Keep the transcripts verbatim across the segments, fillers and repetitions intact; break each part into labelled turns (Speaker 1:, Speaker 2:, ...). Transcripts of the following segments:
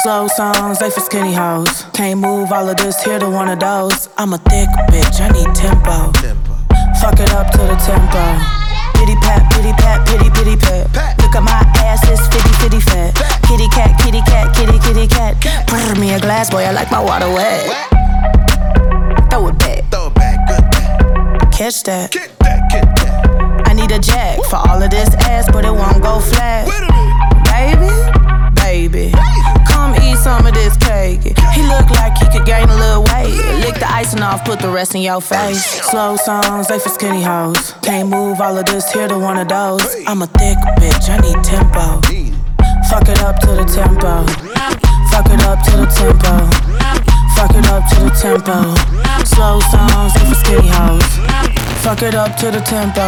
Speaker 1: Slow songs, they for skinny hoes. Can't move all of this here to one of those. I'm a thick bitch, I need tempo. Fuck it up to the tempo. Pity pat, pity pat, pity pity pat. Look at my ass, it's fitty fitty fat. Kitty cat, kitty cat, kitty kitty cat. Pour me a glass, boy, I like my water wet. Throw it back,
Speaker 2: throw it back, good back.
Speaker 1: Catch that,
Speaker 2: get that, get that.
Speaker 1: I need a jack for all of this ass, but it won't go flat.
Speaker 2: Wait a minute,
Speaker 1: baby, baby, come eat some of this cake. He look like he could gain a little weight. Lick the icing off, put the rest in your face. Slow songs, they for skinny hoes. Can't move all of this here to one of those. I'm a thick bitch, I need tempo. Fuck it up to the tempo. Fuck it up to the tempo. Fuck it up to the tempo. Slow songs, they for skinny hoes. Fuck it up to the tempo.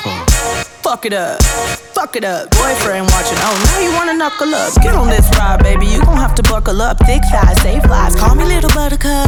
Speaker 1: Fuck it up, fuck it up. Boyfriend watching, oh now you wanna knuckle up. Get on this ride, baby, you gon' have to buckle up. Thick thighs, save lives, call me little buttercup.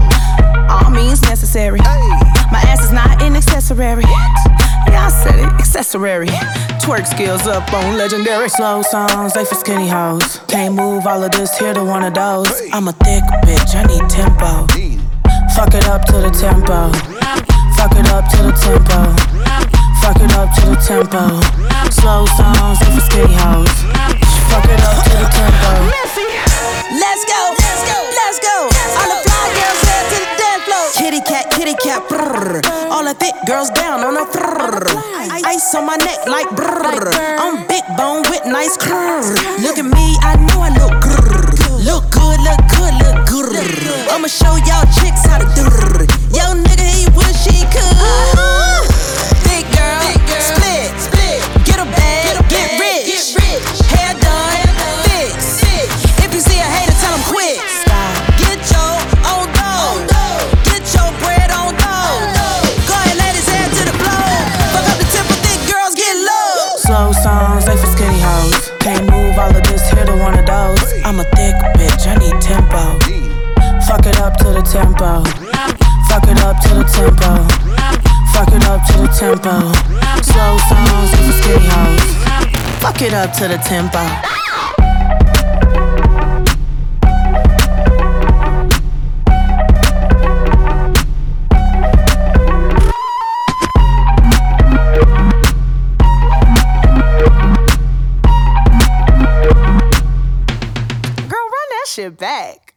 Speaker 1: All means necessary. My ass is not an accessory. Yeah, I said it, accessory. Twerk skills up on legendary. Slow songs, they for skinny hoes. Can't move all of this here to one of those. I'm a thick bitch, I need tempo. Fuck it up to the tempo. Fuck it up to the tempo. Fuck it up to the tempo. Slow songs, they for skinny hoes. Fuck it up to the tempo.
Speaker 3: Let's go, let's go, let's go. All the fly girls head to the dance floor. Kitty cat, kitty cat, brrr. All the thick girls down on the brrr. Ice on my neck like brrr. I'm big bone with nice curves. Look at me, I know I look grrr. Look good, look good, look good. I'ma show y'all chicks how to do it. Yo nigga, he wish he could. Big girl, split, split. Get a bag, get rich. Hair done, fix. If you see a hater, tell him quit. Get your own dough. Get your bread on dough. Go ahead, ladies, head to the floor. Fuck up the tempo, thick girls get low.
Speaker 1: Slow songs, they for skinny hoes. Can't move all of this here to one of those. I'm a thick bitch, I need tempo. Fuck it up to the tempo. Fuck it up to the tempo. Fuck it up to the tempo. Slow songs, they for skinny hoes. Fuck it up to the tempo. Girl, run that shit back.